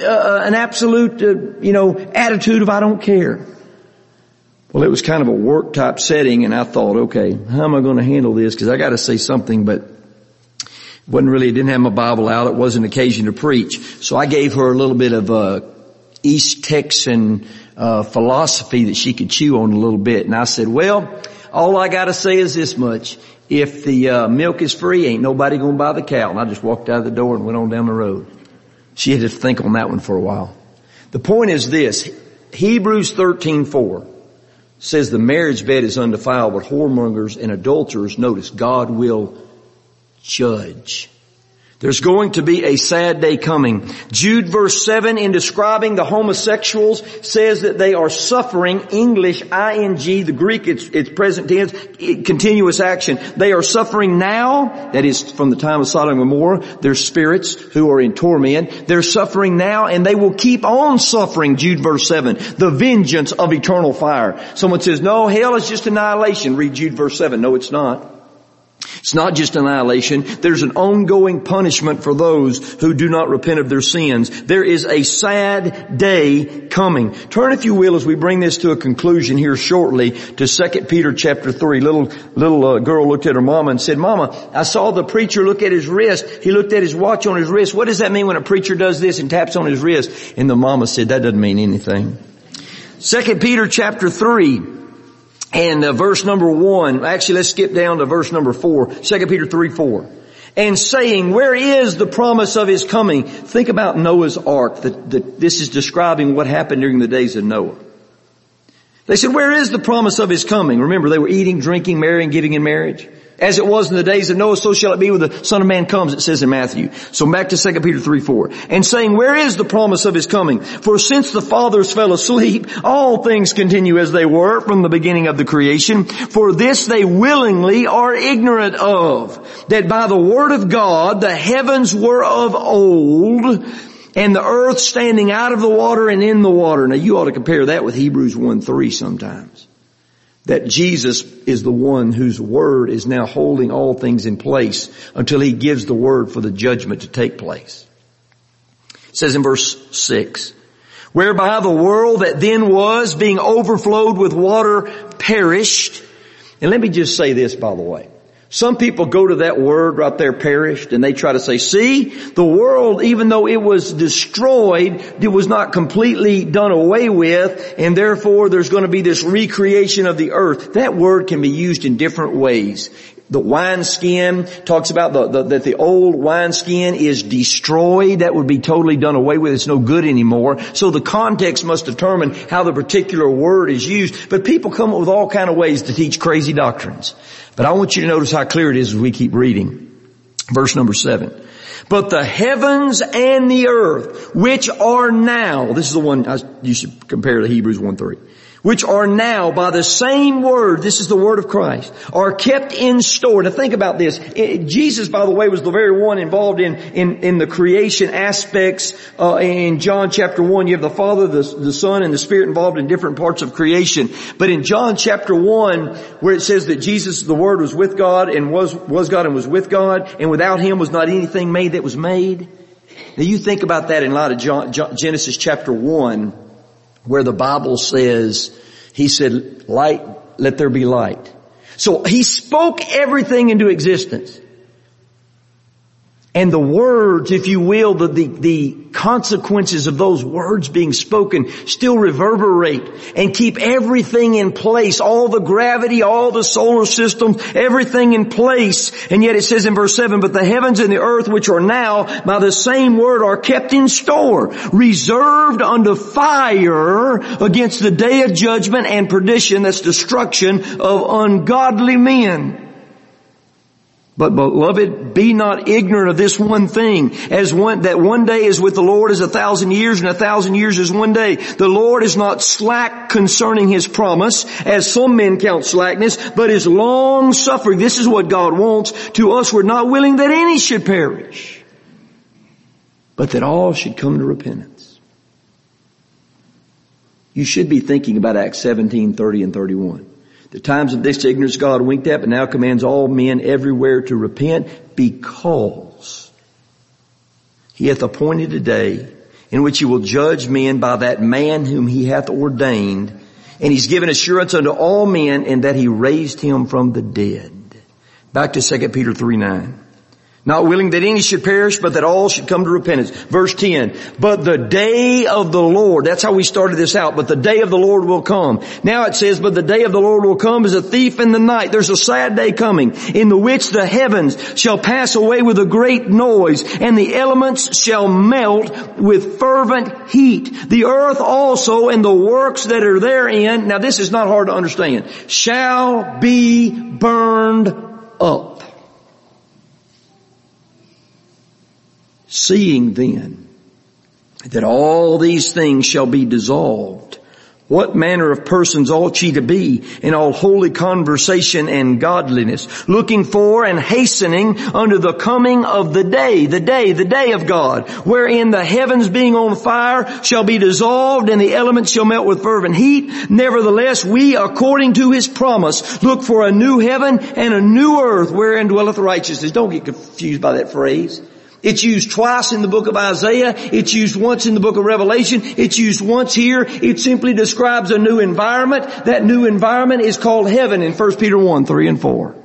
attitude of I don't care. Well, it was kind of a work type setting, and I thought, okay, how am I going to handle this? Because I got to say something, but it didn't have my Bible out. It wasn't an occasion to preach. So I gave her a little bit of East Texan philosophy that she could chew on a little bit. And I said, well, All I gotta say is this much. If the milk is free, ain't nobody gonna buy the cow. And I just walked out of the door and went on down the road. She had to think on that one for a while. The point is this. Hebrews 13:4 says the marriage bed is undefiled, but whoremongers and adulterers, notice, God will judge. There's going to be a sad day coming. Jude verse 7 in describing the homosexuals says that they are suffering, English, ing, the Greek it's present tense, continuous action. They are suffering now, that is from the time of Sodom and Gomorrah, their spirits who are in torment. They're suffering now and they will keep on suffering, Jude verse 7, the vengeance of eternal fire. Someone says, no, hell is just annihilation. Read Jude verse 7. No, it's not. It's not just annihilation. There's an ongoing punishment for those who do not repent of their sins. There is a sad day coming. Turn, if you will, as we bring this to a conclusion here shortly, to 2 Peter chapter 3. Little girl looked at her mama and said, Mama, I saw the preacher look at his wrist. He looked at his watch on his wrist. What does that mean when a preacher does this and taps on his wrist? And the mama said, that doesn't mean anything. 2 Peter chapter 3. And verse number 1, actually let's skip down to verse number 4, 2 Peter 3:4. And saying, where is the promise of his coming? Think about Noah's ark. This is describing what happened during the days of Noah. They said, where is the promise of his coming? Remember, they were eating, drinking, marrying, giving in marriage. As it was in the days of Noah, so shall it be when the Son of Man comes, it says in Matthew. So back to 2 Peter 3:4. And saying, where is the promise of his coming? For since the fathers fell asleep, all things continue as they were from the beginning of the creation. For this they willingly are ignorant of, that by the word of God the heavens were of old, and the earth standing out of the water and in the water. Now you ought to compare that with Hebrews 1:3 sometimes. That Jesus is the one whose word is now holding all things in place until he gives the word for the judgment to take place. It says in verse 6, whereby the world that then was, being overflowed with water, perished. And let me just say this, by the way. Some people go to that word right there, perished, and they try to say, see, the world, even though it was destroyed, it was not completely done away with, and therefore there's going to be this recreation of the earth. That word can be used in different ways. The wineskin talks about that the old wineskin is destroyed. That would be totally done away with. It's no good anymore. So the context must determine how the particular word is used. But people come up with all kind of ways to teach crazy doctrines. But I want you to notice how clear it is as we keep reading. Verse number 7. But the heavens and the earth, which are now, this is the one you should compare to Hebrews 1:3. Which are now by the same word, this is the word of Christ, are kept in store. Now think about this. Jesus, by the way, was the very one involved in the creation aspects. In John chapter 1, you have the Father, the Son, and the Spirit involved in different parts of creation. But in John chapter 1, where it says that Jesus, the Word, was with God and was God and was with God, and without Him was not anything made that was made. Now you think about that in light of Genesis chapter 1, where the Bible says, he said, light, let there be light. So he spoke everything into existence. And the words, if you will, the consequences of those words being spoken still reverberate and keep everything in place. All the gravity, all the solar system, everything in place. And yet it says in verse 7, but the heavens and the earth which are now by the same word are kept in store, reserved unto fire against the day of judgment and perdition, that's destruction of ungodly men. But beloved, be not ignorant of this one thing, that one day is with the Lord as 1,000 years, and 1,000 years is one day. The Lord is not slack concerning His promise, as some men count slackness, but is long suffering. This is what God wants. To us, we're not willing that any should perish, but that all should come to repentance. You should be thinking about Acts 17:30 and 31. The times of this ignorance God winked at, but now commands all men everywhere to repent, because He hath appointed a day in which He will judge men by that man whom He hath ordained, and He's given assurance unto all men, and that He raised Him from the dead. Back to 2 Peter 3:9. Not willing that any should perish, but that all should come to repentance. Verse 10, but the day of the Lord, that's how we started this out, but the day of the Lord will come. Now it says, but the day of the Lord will come as a thief in the night. There's a sad day coming, in the which the heavens shall pass away with a great noise, and the elements shall melt with fervent heat. The earth also and the works that are therein, now this is not hard to understand, shall be burned up. Seeing then that all these things shall be dissolved, what manner of persons ought ye to be in all holy conversation and godliness, looking for and hastening unto the coming of the day of God, wherein the heavens being on fire shall be dissolved and the elements shall melt with fervent heat. Nevertheless, we, according to His promise, look for a new heaven and a new earth wherein dwelleth righteousness. Don't get confused by that phrase. It's used twice in the book of Isaiah. It's used once in the book of Revelation. It's used once here. It simply describes a new environment. That new environment is called heaven in 1 Peter 1, 3 and 4.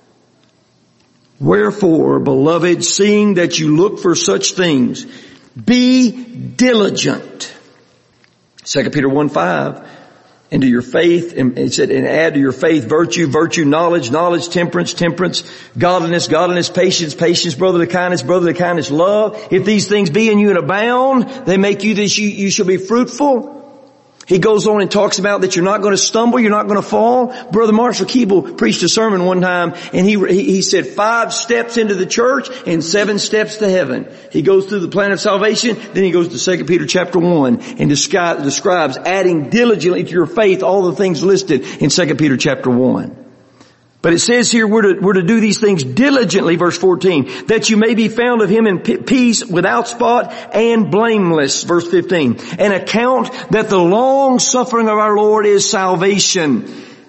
Wherefore, beloved, seeing that you look for such things, be diligent. 2 Peter 1, 5. And to your faith, and it said, and add to your faith virtue, knowledge, temperance, godliness, patience, brotherly kindness, love. If these things be in you and abound, they make you that you shall be fruitful. He goes on and talks about that you're not going to stumble, you're not going to fall. Brother Marshall Keeble preached a sermon one time, and he said 5 steps into the church and 7 steps to heaven. He goes through the plan of salvation, then he goes to 2 Peter chapter 1 and describes adding diligently to your faith all the things listed in 2 Peter chapter 1. But it says here we're to do these things diligently, verse 14, that you may be found of Him in peace, without spot and blameless, verse 15. And account that the long suffering of our Lord is salvation.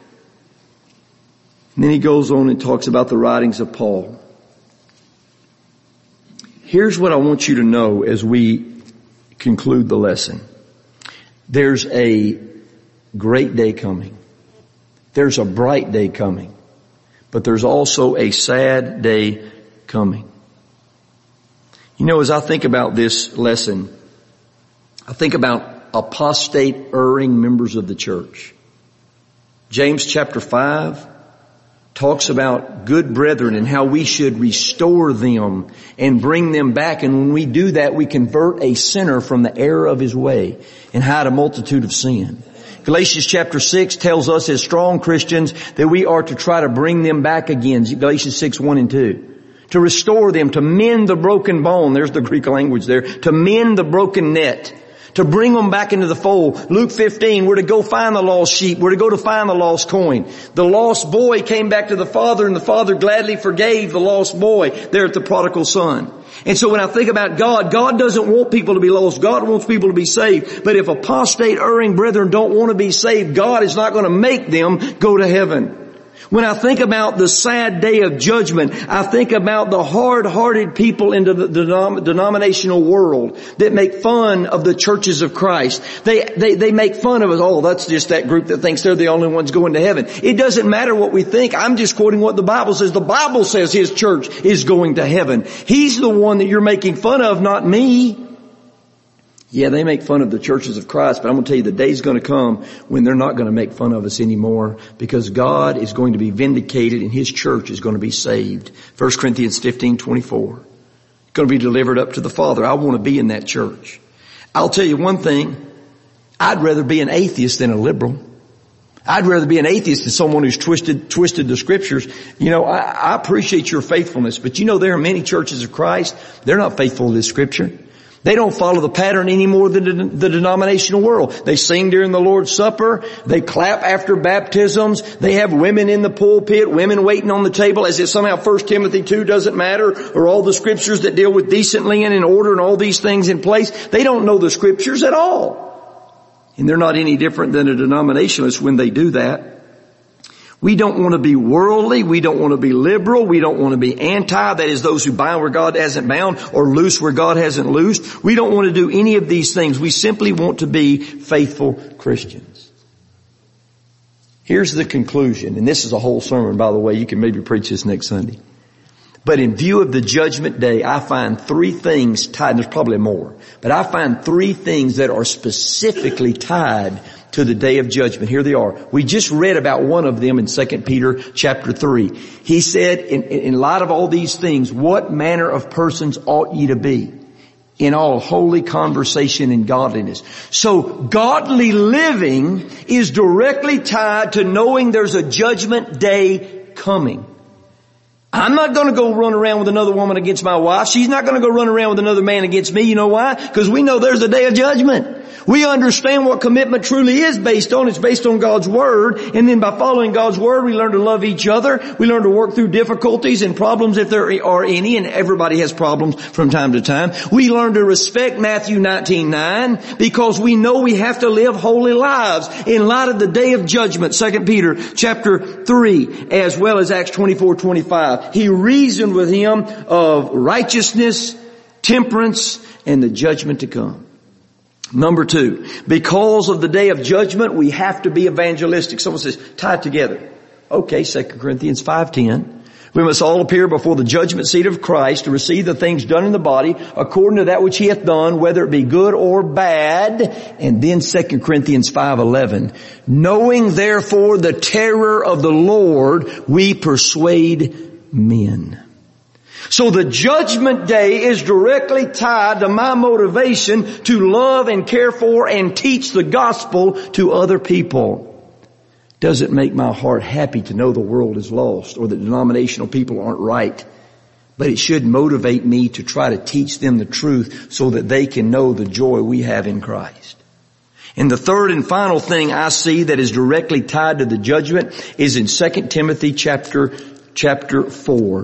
And then he goes on and talks about the writings of Paul. Here's what I want you to know as we conclude the lesson. There's a great day coming. There's a bright day coming. But there's also a sad day coming. You know, as I think about this lesson, I think about apostate, erring members of the church. James chapter 5 talks about good brethren and how we should restore them and bring them back. And when we do that, we convert a sinner from the error of his way and hide a multitude of sin. Galatians chapter 6 tells us as strong Christians that we are to try to bring them back again. Galatians 6, 1 and 2. To restore them, to mend the broken bone. There's the Greek language there. To mend the broken net. To bring them back into the fold. Luke 15, we're to go find the lost sheep. We're to go to find the lost coin. The lost boy came back to the father, and the father gladly forgave the lost boy there at the prodigal son. And so when I think about God, God doesn't want people to be lost. God wants people to be saved. But if apostate, erring brethren don't want to be saved, God is not going to make them go to heaven. When I think about the sad day of judgment, I think about the hard-hearted people in the denominational world that make fun of the churches of Christ. They make fun of us. Oh, that's just that group that thinks they're the only ones going to heaven. It doesn't matter what we think. I'm just quoting what the Bible says. The Bible says His church is going to heaven. He's the one that you're making fun of, not me. Yeah, they make fun of the churches of Christ, but I'm going to tell you the day's going to come when they're not going to make fun of us anymore, because God is going to be vindicated and His church is going to be saved. 1 Corinthians 15:24. Going to be delivered up to the Father. I want to be in that church. I'll tell you one thing. I'd rather be an atheist than a liberal. I'd rather be an atheist than someone who's twisted the scriptures. You know, I appreciate your faithfulness, but you know there are many churches of Christ, they're not faithful to this scripture. They don't follow the pattern any more than the denominational world. They sing during the Lord's Supper. They clap after baptisms. They have women in the pulpit, women waiting on the table, as if somehow 1 Timothy 2 doesn't matter, or all the scriptures that deal with decently and in order and all these things in place. They don't know the scriptures at all. And they're not any different than a denominationalist when they do that. We don't want to be worldly. We don't want to be liberal. We don't want to be anti. That is, those who bind where God hasn't bound or loose where God hasn't loosed. We don't want to do any of these things. We simply want to be faithful Christians. Here's the conclusion, and this is a whole sermon, by the way. You can maybe preach this next Sunday. But in view of the judgment day, I find three things tied, and there's probably more, but I find three things that are specifically tied to the day of judgment. Here they are. We just read about one of them in 2 Peter chapter 3. He said, in light of all these things, what manner of persons ought ye to be? In all holy conversation and godliness. So godly living is directly tied to knowing there's a judgment day coming. I'm not going to go run around with another woman against my wife. She's not going to go run around with another man against me. You know why? Because we know there's a day of judgment. We understand what commitment truly is based on. It's based on God's Word. And then by following God's Word, we learn to love each other. We learn to work through difficulties and problems if there are any, and everybody has problems from time to time. We learn to respect Matthew 19:9 because we know we have to live holy lives in light of the day of judgment. 2 Peter chapter 3 as well as Acts 24:25. He reasoned with him of righteousness, temperance, and the judgment to come. Number two, because of the day of judgment, we have to be evangelistic. Someone says, tie it together. Okay, 2 Corinthians 5:10. We must all appear before the judgment seat of Christ to receive the things done in the body according to that which he hath done, whether it be good or bad. And then 2 Corinthians 5:11. Knowing therefore the terror of the Lord, we persuade men. So the judgment day is directly tied to my motivation to love and care for and teach the gospel to other people. Does it make my heart happy to know the world is lost or that denominational people aren't right? But it should motivate me to try to teach them the truth so that they can know the joy we have in Christ. And the third and final thing I see that is directly tied to the judgment is in 2 Timothy chapter 4.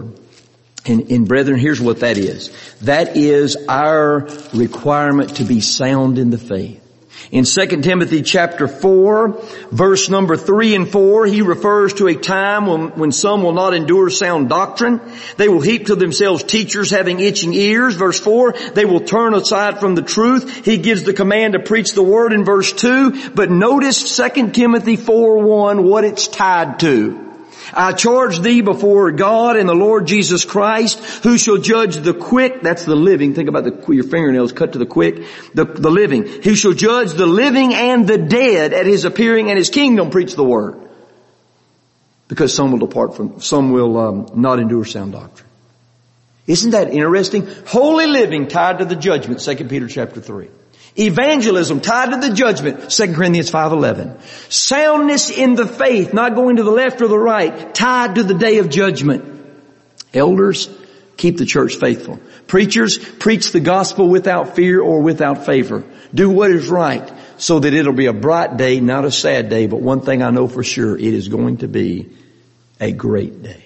And brethren, here's what that is. That is our requirement to be sound in the faith. In 2 Timothy chapter 4, verse number 3 and 4, he refers to a time when some will not endure sound doctrine. They will heap to themselves teachers having itching ears. Verse 4, they will turn aside from the truth. He gives the command to preach the word in verse 2. But notice 2 Timothy 4:1, what it's tied to. I charge thee before God and the Lord Jesus Christ, who shall judge the quick, that's the living, think about your fingernails cut to the quick, the living. Who shall judge the living and the dead at his appearing and his kingdom, preach the word. Because some will not endure sound doctrine. Isn't that interesting? Holy living tied to the judgment, 2 Peter chapter 3. Evangelism tied to the judgment, 2 Corinthians 5:11. Soundness in the faith, not going to the left or the right, tied to the day of judgment. Elders, keep the church faithful. Preachers, preach the gospel without fear or without favor. Do what is right so that it'll be a bright day, not a sad day. But one thing I know for sure, it is going to be a great day.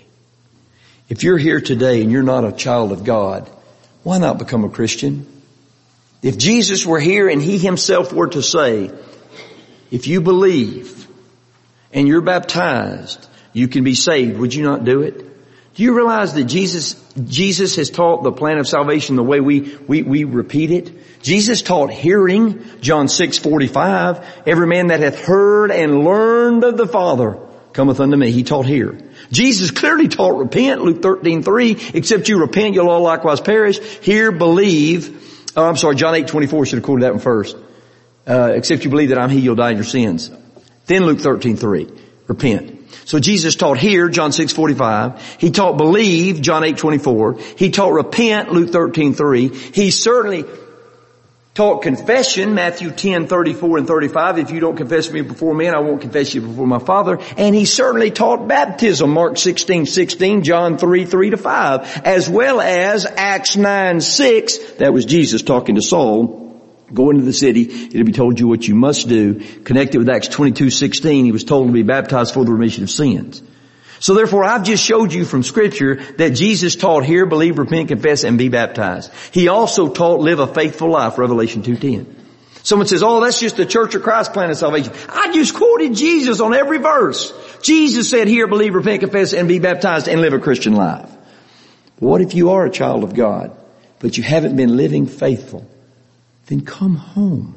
If you're here today and you're not a child of God, why not become a Christian? If Jesus were here and he himself were to say, if you believe and you're baptized, you can be saved, would you not do it? Do you realize that Jesus has taught the plan of salvation the way we repeat it? Jesus taught hearing, John 6:45. Every man that hath heard and learned of the Father cometh unto me. He taught hear. Jesus clearly taught repent, Luke 13:3. Except you repent, you'll all likewise perish. Hear, believe. John 8:24, should have quoted that one first. Except you believe that I'm he, you'll die in your sins. Then Luke 13:3, repent. So Jesus taught hear, John 6:45. He taught believe, John 8:24. He taught repent, Luke 13:3. He certainly taught confession, Matthew 10:34 and 35. If you don't confess me before men, I won't confess you before my Father. And he certainly taught baptism, Mark 16:16, John 3:3-5, as well as Acts 9:6. That was Jesus talking to Saul. Go into the city, it'll be told you what you must do. Connected with Acts 22:16, he was told to be baptized for the remission of sins. So therefore, I've just showed you from Scripture that Jesus taught hear, believe, repent, confess, and be baptized. He also taught live a faithful life, Revelation 2:10. Someone says, oh, that's just the Church of Christ plan of salvation. I just quoted Jesus on every verse. Jesus said hear, believe, repent, confess, and be baptized, and live a Christian life. What if you are a child of God, but you haven't been living faithful? Then come home.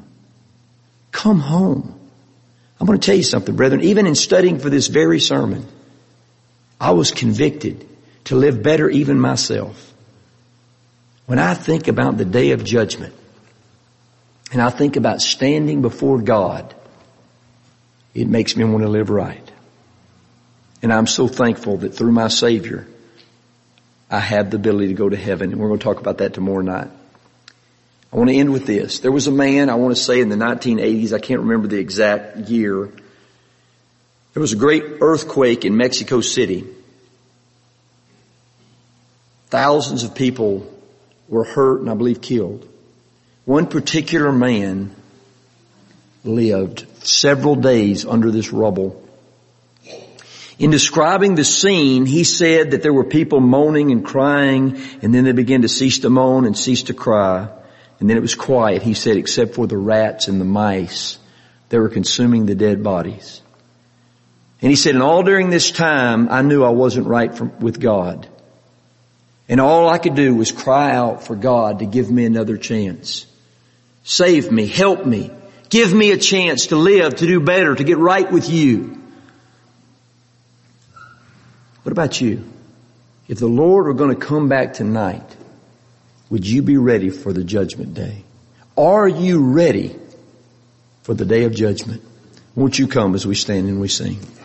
Come home. I'm going to tell you something, brethren. Even in studying for this very sermon, I was convicted to live better even myself. When I think about the day of judgment, and I think about standing before God, it makes me want to live right. And I'm so thankful that through my Savior, I have the ability to go to heaven. And we're going to talk about that tomorrow night. I want to end with this. There was a man, I want to say in the 1980s, I can't remember the exact year. There was a great earthquake in Mexico City. Thousands of people were hurt and I believe killed. One particular man lived several days under this rubble. In describing the scene, he said that there were people moaning and crying, and then they began to cease to moan and cease to cry. And then it was quiet, he said, except for the rats and the mice that were consuming the dead bodies. And he said, and all during this time, I knew I wasn't right with God. And all I could do was cry out for God to give me another chance. Save me, help me, give me a chance to live, to do better, to get right with you. What about you? If the Lord were going to come back tonight, would you be ready for the judgment day? Are you ready for the day of judgment? Won't you come as we stand and we sing?